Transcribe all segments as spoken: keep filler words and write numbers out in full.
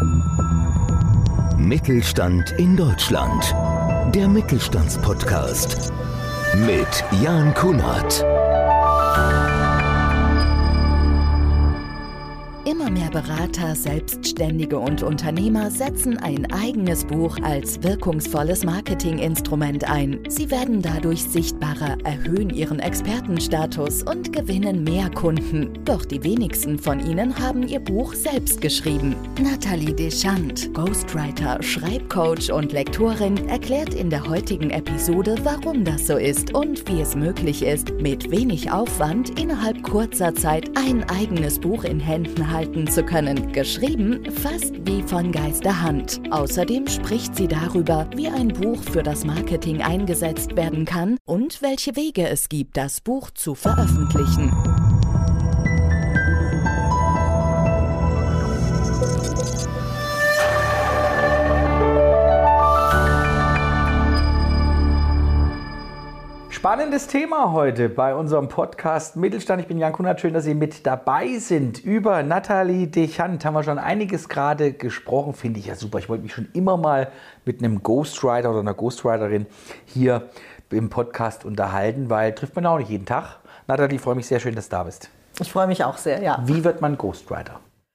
Mittelstand in Deutschland. Der Mittelstandspodcast mit Jan Kunert. Immer mehr Berater, Selbstständige und Unternehmer setzen ein eigenes Buch als wirkungsvolles Marketinginstrument ein. Sie werden dadurch sichtbarer, erhöhen ihren Expertenstatus und gewinnen mehr Kunden. Doch die wenigsten von ihnen haben ihr Buch selbst geschrieben. Nathalie Deschant, Ghostwriter, Schreibcoach und Lektorin, erklärt in der heutigen Episode, warum das so ist und wie es möglich ist, mit wenig Aufwand innerhalb kurzer Zeit ein eigenes Buch in Händen halten zu können. Geschrieben fast wie von Geisterhand. Außerdem spricht sie darüber, wie ein Buch für das Marketing eingesetzt werden kann und welche Wege es gibt, das Buch zu veröffentlichen. Spannendes Thema heute bei unserem Podcast Mittelstand. Ich bin Jan Kunert, schön, dass Sie mit dabei sind. Über Nathalie Deschant haben wir schon einiges gerade gesprochen, finde ich ja super. Ich wollte mich schon immer mal mit einem Ghostwriter oder einer Ghostwriterin hier im Podcast unterhalten, weil trifft man auch nicht jeden Tag. Nathalie, ich freue mich sehr schön, dass du da bist. Ich freue mich auch sehr, ja. Wie wird man Ghostwriter?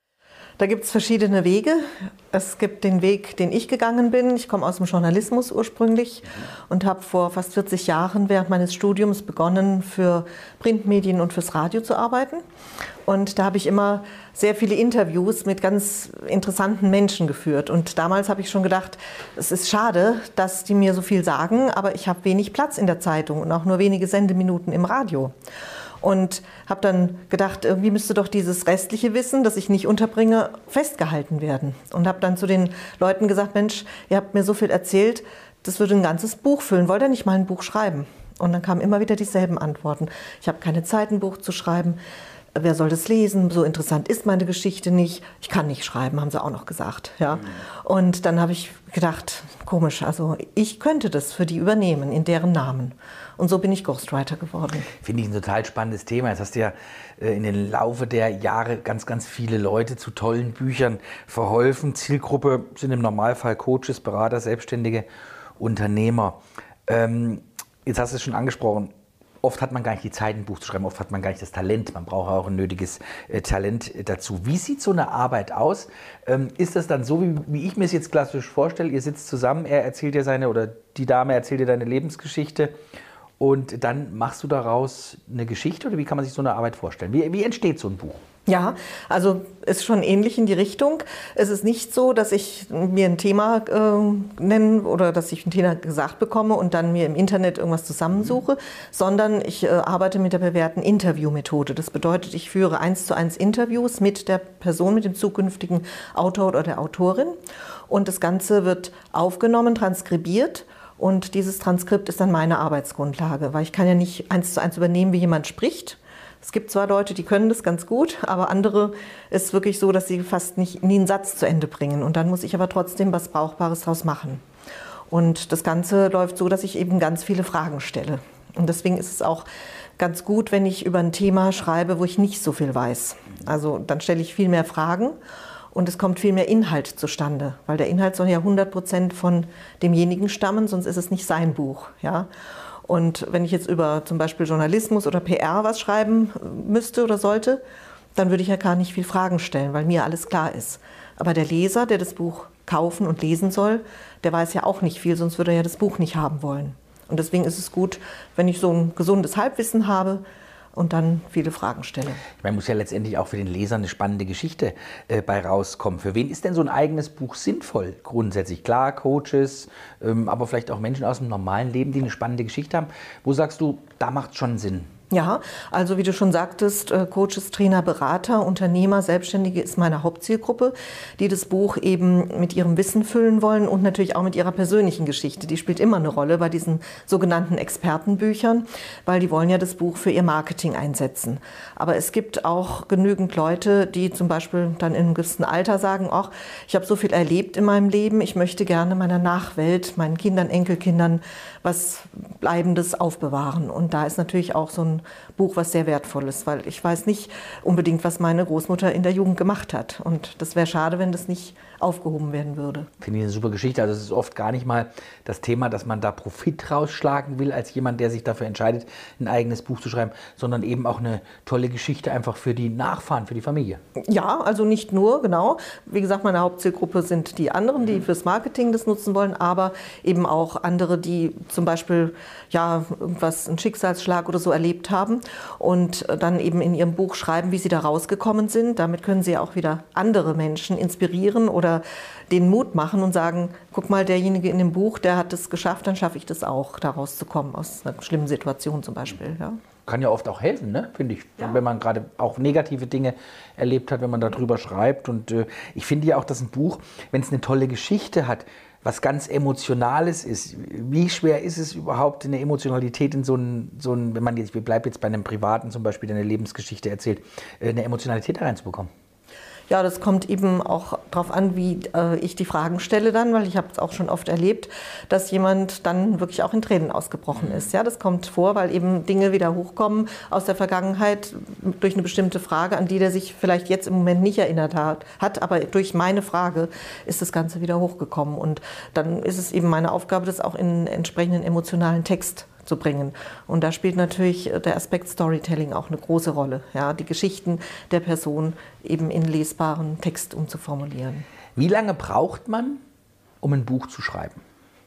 Da gibt es verschiedene Wege. Es gibt den Weg, den ich gegangen bin. Ich komme aus dem Journalismus ursprünglich und habe vor fast vierzig Jahren während meines Studiums begonnen, für Printmedien und fürs Radio zu arbeiten. Und da habe ich immer sehr viele Interviews mit ganz interessanten Menschen geführt. Und damals habe ich schon gedacht, es ist schade, dass die mir so viel sagen, aber ich habe wenig Platz in der Zeitung und auch nur wenige Sendeminuten im Radio. Und habe dann gedacht, irgendwie müsste doch dieses restliche Wissen, das ich nicht unterbringe, festgehalten werden. Und habe dann zu den Leuten gesagt, Mensch, ihr habt mir so viel erzählt, das würde ein ganzes Buch füllen. Wollt ihr nicht mal ein Buch schreiben? Und dann kamen immer wieder dieselben Antworten. Ich habe keine Zeit, ein Buch zu schreiben. Wer soll das lesen? So interessant ist meine Geschichte nicht. Ich kann nicht schreiben, haben sie auch noch gesagt. Ja. Und dann habe ich gedacht, komisch, also ich könnte das für die übernehmen, in deren Namen. Und so bin ich Ghostwriter geworden. Finde ich ein total spannendes Thema. Jetzt hast du ja in den Laufe der Jahre ganz, ganz viele Leute zu tollen Büchern verholfen. Zielgruppe sind im Normalfall Coaches, Berater, Selbstständige, Unternehmer. Ähm, jetzt hast du es schon angesprochen. Oft hat man gar nicht die Zeit, ein Buch zu schreiben, oft hat man gar nicht das Talent. Man braucht auch ein nötiges äh, Talent dazu. Wie sieht so eine Arbeit aus? Ähm, ist das dann so, wie, wie ich mir es jetzt klassisch vorstelle? Ihr sitzt zusammen, er erzählt dir seine, oder die Dame erzählt dir deine Lebensgeschichte und dann machst du daraus eine Geschichte, oder wie kann man sich so eine Arbeit vorstellen? Wie, wie entsteht so ein Buch? Ja, also ist schon ähnlich in die Richtung. Es ist nicht so, dass ich mir ein Thema äh, nenne oder dass ich ein Thema gesagt bekomme und dann mir im Internet irgendwas zusammensuche, sondern ich äh, arbeite mit der bewährten Interviewmethode. Das bedeutet, ich führe eins zu eins Interviews mit der Person, mit dem zukünftigen Autor oder der Autorin, und das Ganze wird aufgenommen, transkribiert. Und dieses Transkript ist dann meine Arbeitsgrundlage, weil ich kann ja nicht eins zu eins übernehmen, wie jemand spricht. Es gibt zwar Leute, die können das ganz gut, aber andere ist wirklich so, dass sie fast nicht, nie einen Satz zu Ende bringen. Und dann muss ich aber trotzdem was Brauchbares draus machen. Und das Ganze läuft so, dass ich eben ganz viele Fragen stelle. Und deswegen ist es auch ganz gut, wenn ich über ein Thema schreibe, wo ich nicht so viel weiß. Also dann stelle ich viel mehr Fragen. Und es kommt viel mehr Inhalt zustande, weil der Inhalt soll ja hundert Prozent von demjenigen stammen, sonst ist es nicht sein Buch. Ja? Und wenn ich jetzt über zum Beispiel Journalismus oder P R was schreiben müsste oder sollte, dann würde ich ja gar nicht viel Fragen stellen, weil mir alles klar ist. Aber der Leser, der das Buch kaufen und lesen soll, der weiß ja auch nicht viel, sonst würde er ja das Buch nicht haben wollen. Und deswegen ist es gut, wenn ich so ein gesundes Halbwissen habe und dann viele Fragen stelle. Man muss ja letztendlich auch für den Leser eine spannende Geschichte äh, bei rauskommen. Für wen ist denn so ein eigenes Buch sinnvoll? Grundsätzlich klar, Coaches, ähm, aber vielleicht auch Menschen aus dem normalen Leben, die eine spannende Geschichte haben. Wo sagst du, da macht es schon Sinn? Ja, also wie du schon sagtest, Coaches, Trainer, Berater, Unternehmer, Selbstständige ist meine Hauptzielgruppe, die das Buch eben mit ihrem Wissen füllen wollen und natürlich auch mit ihrer persönlichen Geschichte. Die spielt immer eine Rolle bei diesen sogenannten Expertenbüchern, weil die wollen ja das Buch für ihr Marketing einsetzen. Aber es gibt auch genügend Leute, die zum Beispiel dann in einem gewissen Alter sagen, ach, ich habe so viel erlebt in meinem Leben, ich möchte gerne meiner Nachwelt, meinen Kindern, Enkelkindern was Bleibendes aufbewahren. Und da ist natürlich auch so ein ein Buch, was sehr wertvoll ist, weil ich weiß nicht unbedingt, was meine Großmutter in der Jugend gemacht hat. Und das wäre schade, wenn das nicht aufgehoben werden würde. Finde ich eine super Geschichte. Also es ist oft gar nicht mal das Thema, dass man da Profit rausschlagen will, als jemand, der sich dafür entscheidet, ein eigenes Buch zu schreiben, sondern eben auch eine tolle Geschichte einfach für die Nachfahren, für die Familie. Ja, also nicht nur, genau. Wie gesagt, meine Hauptzielgruppe sind die anderen, die fürs Marketing das nutzen wollen, aber eben auch andere, die zum Beispiel ja, irgendwas, einen Schicksalsschlag oder so erlebt haben und dann eben in ihrem Buch schreiben, wie sie da rausgekommen sind. Damit können sie ja auch wieder andere Menschen inspirieren oder den Mut machen und sagen, guck mal, derjenige in dem Buch, der hat es geschafft, dann schaffe ich das auch, da rauszukommen aus einer schlimmen Situation zum Beispiel. Ja. Kann ja oft auch helfen, ne? Finde ich, ja. Wenn man gerade auch negative Dinge erlebt hat, wenn man darüber schreibt. Und äh, ich finde ja auch, dass ein Buch, wenn es eine tolle Geschichte hat, was ganz Emotionales ist. Wie schwer ist es überhaupt, eine Emotionalität in so ein, so ein wenn man jetzt, wir bleiben jetzt bei einem Privaten zum Beispiel, der eine Lebensgeschichte erzählt, eine Emotionalität da reinzubekommen? Ja, das kommt eben auch darauf an, wie äh, ich die Fragen stelle dann, weil ich habe es auch schon oft erlebt, dass jemand dann wirklich auch in Tränen ausgebrochen ist. Ja, das kommt vor, weil eben Dinge wieder hochkommen aus der Vergangenheit durch eine bestimmte Frage, an die der sich vielleicht jetzt im Moment nicht erinnert hat, hat, aber durch meine Frage ist das Ganze wieder hochgekommen. Und dann ist es eben meine Aufgabe, das auch in einen entsprechenden emotionalen Text zu bringen. Und da spielt natürlich der Aspekt Storytelling auch eine große Rolle, ja, die Geschichten der Person eben in lesbaren Text umzuformulieren. Wie lange braucht man, um ein Buch zu schreiben?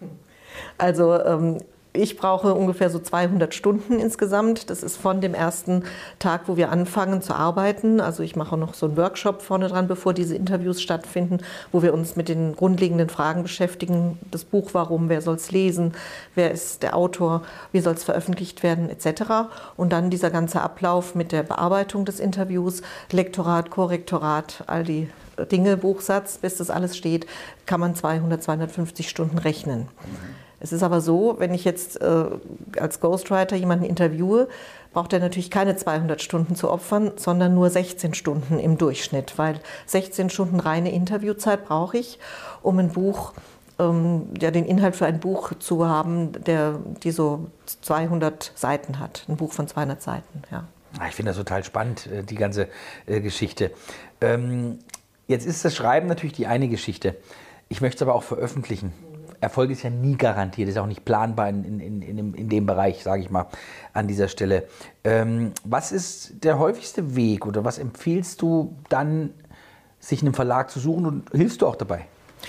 Also ähm, ich brauche ungefähr so zweihundert Stunden insgesamt. Das ist von dem ersten Tag, wo wir anfangen zu arbeiten. Also ich mache noch so einen Workshop vorne dran, bevor diese Interviews stattfinden, wo wir uns mit den grundlegenden Fragen beschäftigen. Das Buch, warum, wer soll es lesen, wer ist der Autor, wie soll es veröffentlicht werden, et cetera. Und dann dieser ganze Ablauf mit der Bearbeitung des Interviews, Lektorat, Korrektorat, all die Dinge, Buchsatz, bis das alles steht, kann man zweihundert, zweihundertfünfzig Stunden rechnen. Es ist aber so, wenn ich jetzt äh, als Ghostwriter jemanden interviewe, braucht er natürlich keine zweihundert Stunden zu opfern, sondern nur sechzehn Stunden im Durchschnitt, weil sechzehn Stunden reine Interviewzeit brauche ich, um ein Buch, ähm, ja, den Inhalt für ein Buch zu haben, der die so zweihundert Seiten hat, ein Buch von zweihundert Seiten. Ja. Ich finde das total spannend, die ganze äh, Geschichte. Ähm, jetzt ist das Schreiben natürlich die eine Geschichte. Ich möchte es aber auch veröffentlichen. Erfolg ist ja nie garantiert, ist auch nicht planbar in, in, in, in dem Bereich, sage ich mal, an dieser Stelle. Ähm, was ist der häufigste Weg oder was empfiehlst du dann, sich einen Verlag zu suchen und hilfst du auch dabei?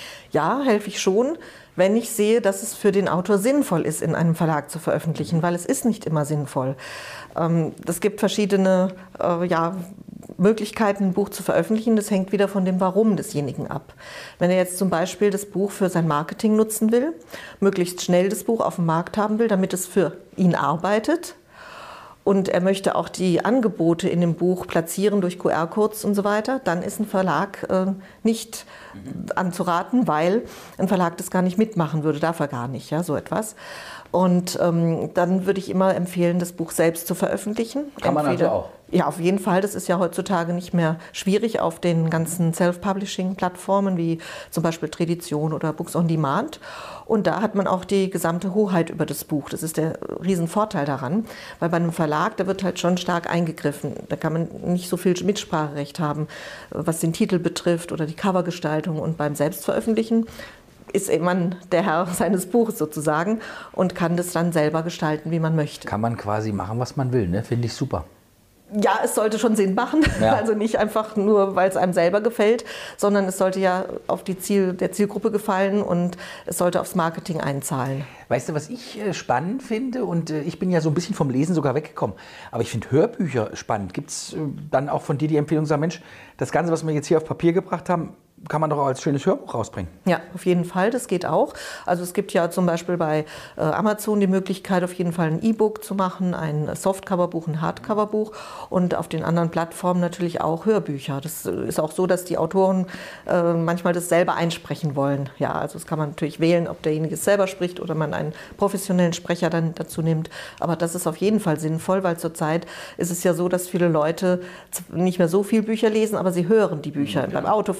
Ja, helfe ich schon, wenn ich sehe, dass es für den Autor sinnvoll ist, in einem Verlag zu veröffentlichen, weil es ist nicht immer sinnvoll. Ähm, es gibt verschiedene äh, ja, Möglichkeiten, ein Buch zu veröffentlichen. Das hängt wieder von dem Warum desjenigen ab. Wenn er jetzt zum Beispiel das Buch für sein Marketing nutzen will, möglichst schnell das Buch auf dem Markt haben will, damit es für ihn arbeitet, und er möchte auch die Angebote in dem Buch platzieren durch Q R-Codes und so weiter, dann ist ein Verlag äh, nicht anzuraten, weil ein Verlag das gar nicht mitmachen würde, darf er gar nicht, ja, so etwas. Und ähm, dann würde ich immer empfehlen, das Buch selbst zu veröffentlichen. Kann man also auch? Ja, auf jeden Fall. Das ist ja heutzutage nicht mehr schwierig auf den ganzen Self-Publishing-Plattformen wie zum Beispiel Tradition oder Books on Demand. Und da hat man auch die gesamte Hoheit über das Buch. Das ist der Riesenvorteil daran, weil bei einem Verlag, da wird halt schon stark eingegriffen. Da kann man nicht so viel Mitspracherecht haben, was den Titel betrifft oder die Covergestaltung. Und beim Selbstveröffentlichen ist man der Herr seines Buches sozusagen und kann das dann selber gestalten, wie man möchte. Kann man quasi machen, was man will, ne? Finde ich super. Ja, es sollte schon Sinn machen, ja. Also nicht einfach nur, weil es einem selber gefällt, sondern es sollte ja auf die Ziel, der Zielgruppe gefallen und es sollte aufs Marketing einzahlen. Weißt du, was ich äh, spannend finde, und äh, ich bin ja so ein bisschen vom Lesen sogar weggekommen, aber ich finde Hörbücher spannend. Gibt es äh, dann auch von dir die Empfehlung, sagen, Mensch, das Ganze, was wir jetzt hier auf Papier gebracht haben, kann man doch auch als schönes Hörbuch rausbringen? Ja, auf jeden Fall, das geht auch. Also es gibt ja zum Beispiel bei äh, Amazon die Möglichkeit, auf jeden Fall ein E-Book zu machen, ein Softcoverbuch, ein Hardcoverbuch und auf den anderen Plattformen natürlich auch Hörbücher. Das ist auch so, dass die Autoren äh, manchmal das selber einsprechen wollen. Ja, also das kann man natürlich wählen, ob derjenige es selber spricht oder man einen professionellen Sprecher dann dazu nimmt. Aber das ist auf jeden Fall sinnvoll, weil zurzeit ist es ja so, dass viele Leute nicht mehr so viel Bücher lesen, aber sie hören die Bücher ja. beim Autofahren oder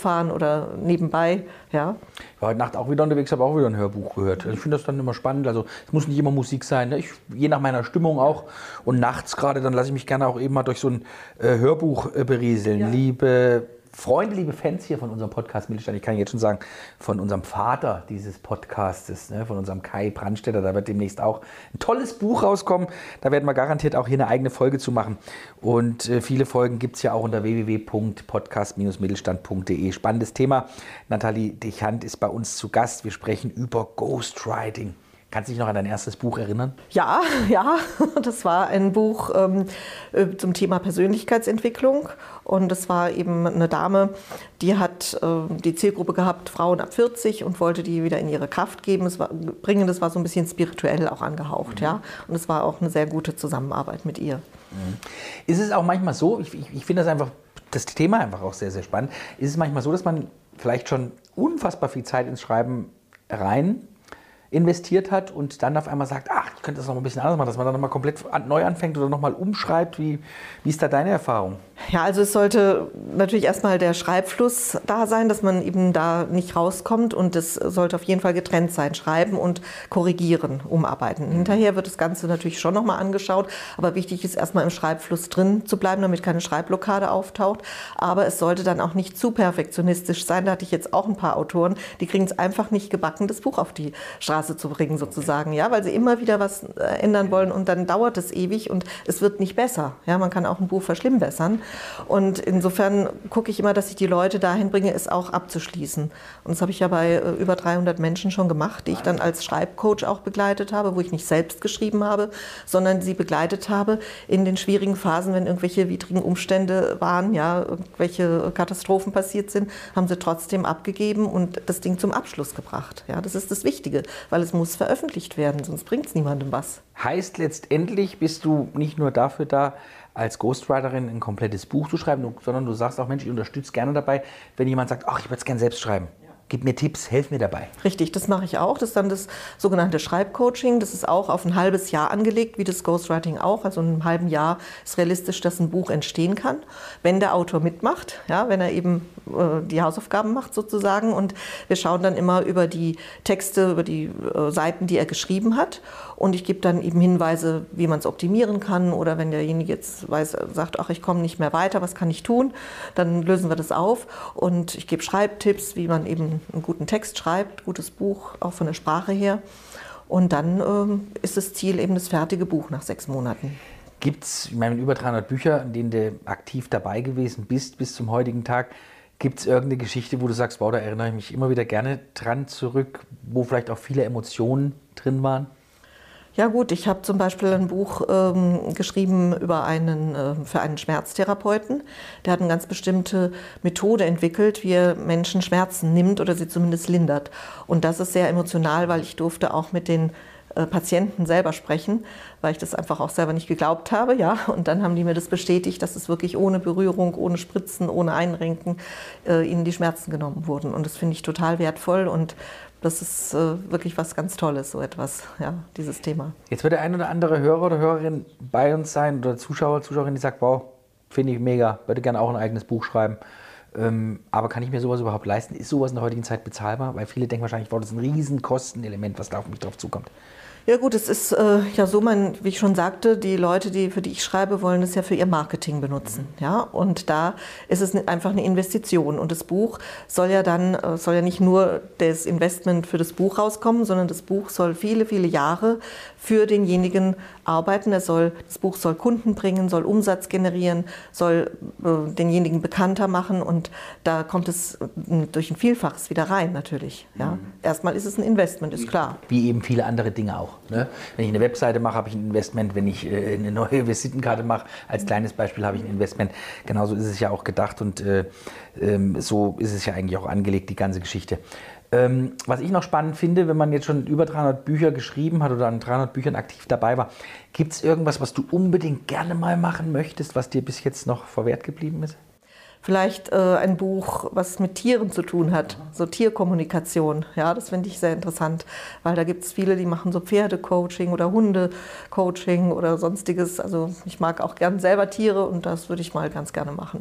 oder nebenbei. Ja. Ich war heute Nacht auch wieder unterwegs, habe auch wieder ein Hörbuch gehört. Also ich finde das dann immer spannend. Also es muss nicht immer Musik sein. Ne? Ich, je nach meiner Stimmung auch. Und nachts gerade, dann lasse ich mich gerne auch eben mal durch so ein äh, Hörbuch äh, berieseln. Ja. Liebe Freunde, liebe Fans hier von unserem Podcast Mittelstand, ich kann jetzt schon sagen, von unserem Vater dieses Podcastes, ne, von unserem Kai Brandstätter, da wird demnächst auch ein tolles Buch rauskommen. Da werden wir garantiert auch hier eine eigene Folge zu machen. Und äh, viele Folgen gibt es ja auch unter w w w punkt podcast Bindestrich mittelstand punkt d e. Spannendes Thema. Nathalie Dechant ist bei uns zu Gast. Wir sprechen über Ghostwriting. Kannst du dich noch an dein erstes Buch erinnern? Ja, ja, das war ein Buch ähm, zum Thema Persönlichkeitsentwicklung und das war eben eine Dame, die hat äh, die Zielgruppe gehabt, Frauen ab vierzig und wollte die wieder in ihre Kraft geben, es war, bringen. Das war so ein bisschen spirituell auch angehaucht, mhm. ja, und es war auch eine sehr gute Zusammenarbeit mit ihr. Mhm. Ist es auch manchmal so, ich, ich, ich finde das einfach, das Thema einfach auch sehr, sehr spannend, ist es manchmal so, dass man vielleicht schon unfassbar viel Zeit ins Schreiben rein investiert hat und dann auf einmal sagt, ach, ich könnte das noch ein bisschen anders machen, dass man dann nochmal komplett neu anfängt oder nochmal umschreibt. Wie, wie ist da deine Erfahrung? Ja, also es sollte natürlich erstmal der Schreibfluss da sein, dass man eben da nicht rauskommt und es sollte auf jeden Fall getrennt sein, schreiben und korrigieren, umarbeiten. Mhm. Hinterher wird das Ganze natürlich schon nochmal angeschaut, aber wichtig ist erstmal im Schreibfluss drin zu bleiben, damit keine Schreibblockade auftaucht. Aber es sollte dann auch nicht zu perfektionistisch sein. Da hatte ich jetzt auch ein paar Autoren, die kriegen es einfach nicht gebacken, das Buch auf die Straße zu bringen sozusagen, ja, weil sie immer wieder was ändern wollen und dann dauert es ewig und es wird nicht besser. Ja, man kann auch ein Buch verschlimmbessern und insofern gucke ich immer, dass ich die Leute dahin bringe, es auch abzuschließen. Und das habe ich ja bei äh, über dreihundert Menschen schon gemacht, die ich dann als Schreibcoach auch begleitet habe, wo ich nicht selbst geschrieben habe, sondern sie begleitet habe in den schwierigen Phasen, wenn irgendwelche widrigen Umstände waren, ja, irgendwelche Katastrophen passiert sind, haben sie trotzdem abgegeben und das Ding zum Abschluss gebracht. Ja, das ist das Wichtige, weil es muss veröffentlicht werden, sonst bringt es niemandem was. Heißt letztendlich, bist du nicht nur dafür da, als Ghostwriterin ein komplettes Buch zu schreiben, sondern du sagst auch, Mensch, ich unterstütze gerne dabei, wenn jemand sagt, ach, ich würde es gerne selbst schreiben. Gib mir Tipps, helf mir dabei. Richtig, das mache ich auch. Das ist dann das sogenannte Schreibcoaching. Das ist auch auf ein halbes Jahr angelegt, wie das Ghostwriting auch. Also in einem halben Jahr ist realistisch, dass ein Buch entstehen kann, wenn der Autor mitmacht, ja, wenn er eben äh, die Hausaufgaben macht sozusagen. Und wir schauen dann immer über die Texte, über die äh, Seiten, die er geschrieben hat. Und ich gebe dann eben Hinweise, wie man es optimieren kann. Oder wenn derjenige jetzt weiß, sagt, ach, ich komme nicht mehr weiter, was kann ich tun? Dann lösen wir das auf. Und ich gebe Schreibtipps, wie man eben einen guten Text schreibt, gutes Buch, auch von der Sprache her. Und dann ähm, ist das Ziel eben das fertige Buch nach sechs Monaten. Gibt es, ich meine, über dreihundert Bücher, in denen du aktiv dabei gewesen bist bis zum heutigen Tag, gibt es irgendeine Geschichte, wo du sagst, wow, da erinnere ich mich immer wieder gerne dran zurück, wo vielleicht auch viele Emotionen drin waren? Ja gut, ich habe zum Beispiel ein Buch ähm, geschrieben über einen, äh, für einen Schmerztherapeuten. Der hat eine ganz bestimmte Methode entwickelt, wie er Menschen Schmerzen nimmt oder sie zumindest lindert. Und das ist sehr emotional, weil ich durfte auch mit den äh, Patienten selber sprechen, weil ich das einfach auch selber nicht geglaubt habe. Ja? Und dann haben die mir das bestätigt, dass es wirklich ohne Berührung, ohne Spritzen, ohne Einrenken äh, ihnen die Schmerzen genommen wurden. Und das finde ich total wertvoll und das ist äh, wirklich was ganz Tolles, so etwas, ja, dieses Thema. Jetzt wird der ein oder andere Hörer oder Hörerin bei uns sein oder Zuschauer, Zuschauerin, die sagt, wow, finde ich mega, würde gerne auch ein eigenes Buch schreiben. Ähm, aber kann ich mir sowas überhaupt leisten? Ist sowas in der heutigen Zeit bezahlbar? Weil viele denken wahrscheinlich, wow, das ist ein riesen Kostenelement, was da auf mich drauf zukommt. Ja gut, es ist äh, ja so, man, wie ich schon sagte, die Leute, die, für die ich schreibe, wollen es ja für ihr Marketing benutzen. Ja? Und da ist es einfach eine Investition. Und das Buch soll ja dann, äh, soll ja nicht nur das Investment für das Buch rauskommen, sondern das Buch soll viele, viele Jahre für denjenigen arbeiten. Er soll, das Buch soll Kunden bringen, soll Umsatz generieren, soll äh, denjenigen bekannter machen. Und da kommt es äh, durch ein Vielfaches wieder rein natürlich. Ja? Mhm. Erstmal ist es ein Investment, ist klar. Wie eben viele andere Dinge auch. Ne? Wenn ich eine Webseite mache, habe ich ein Investment. Wenn ich äh, eine neue Visitenkarte mache, als kleines Beispiel habe ich ein Investment. Genauso ist es ja auch gedacht und äh, ähm, so ist es ja eigentlich auch angelegt, die ganze Geschichte. Ähm, was ich noch spannend finde, wenn man jetzt schon über dreihundert Bücher geschrieben hat oder an dreihundert Büchern aktiv dabei war, gibt es irgendwas, was du unbedingt gerne mal machen möchtest, was dir bis jetzt noch verwehrt geblieben ist? Vielleicht äh, ein Buch, was mit Tieren zu tun hat, so Tierkommunikation. Ja, das finde ich sehr interessant, weil da gibt es viele, die machen so Pferdecoaching oder Hundecoaching oder sonstiges. Also ich mag auch gern selber Tiere und das würde ich mal ganz gerne machen, ja.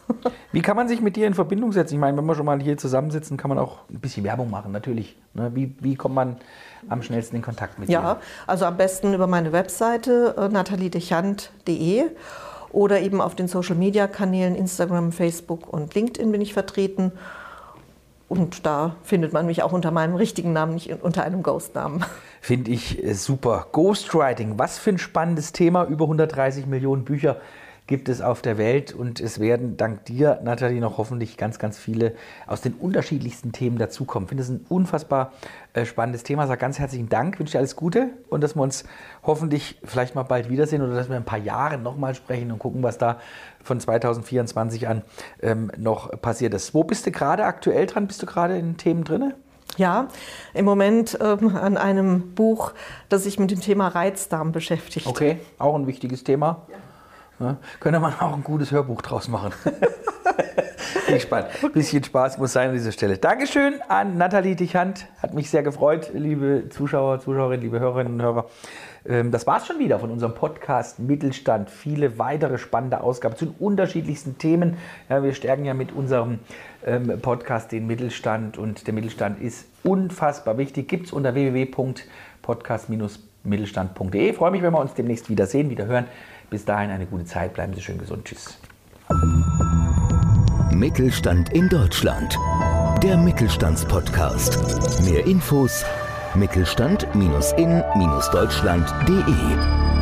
Wie kann man sich mit dir in Verbindung setzen? Ich meine, wenn wir schon mal hier zusammensitzen, kann man auch ein bisschen Werbung machen, natürlich. Ne? Wie, wie kommt man am schnellsten in Kontakt mit dir? Ja, also am besten über meine Webseite äh, nathalie dechant punkt de oder eben auf den Social-Media-Kanälen Instagram, Facebook und LinkedIn bin ich vertreten. Und da findet man mich auch unter meinem richtigen Namen, nicht unter einem Ghost-Namen. Finde ich super. Ghostwriting, was für ein spannendes Thema. Über hundertdreißig Millionen Bücher gibt es auf der Welt und es werden dank dir, Nathalie, noch hoffentlich ganz, ganz viele aus den unterschiedlichsten Themen dazukommen. Ich finde es ein unfassbar äh, spannendes Thema. Sag ganz herzlichen Dank, wünsche dir alles Gute und dass wir uns hoffentlich vielleicht mal bald wiedersehen oder dass wir in ein paar Jahren nochmal sprechen und gucken, was da von zweitausendvierundzwanzig an ähm, noch passiert ist. Wo bist du gerade aktuell dran? Bist du gerade in Themen drin? Ja, im Moment ähm, an einem Buch, das sich mit dem Thema Reizdarm beschäftigt. Okay, auch ein wichtiges Thema. Ja. Ja, könnte man auch ein gutes Hörbuch draus machen. Bin gespannt. Ein bisschen Spaß muss sein an dieser Stelle. Dankeschön an Nathalie Dechant. Hat mich sehr gefreut, liebe Zuschauer, Zuschauerinnen, liebe Hörerinnen und Hörer. Das war es schon wieder von unserem Podcast Mittelstand. Viele weitere spannende Ausgaben zu den unterschiedlichsten Themen. Ja, wir stärken ja mit unserem ähm, Podcast den Mittelstand und der Mittelstand ist unfassbar wichtig. Gibt es unter w w w punkt podcast mittelstand punkt de. Ich freue mich, wenn wir uns demnächst wiedersehen, wieder hören. Bis dahin eine gute Zeit. Bleiben Sie schön gesund. Tschüss. Mittelstand in Deutschland. Der Mittelstandspodcast. Mehr Infos mittelstand in Deutschland punkt de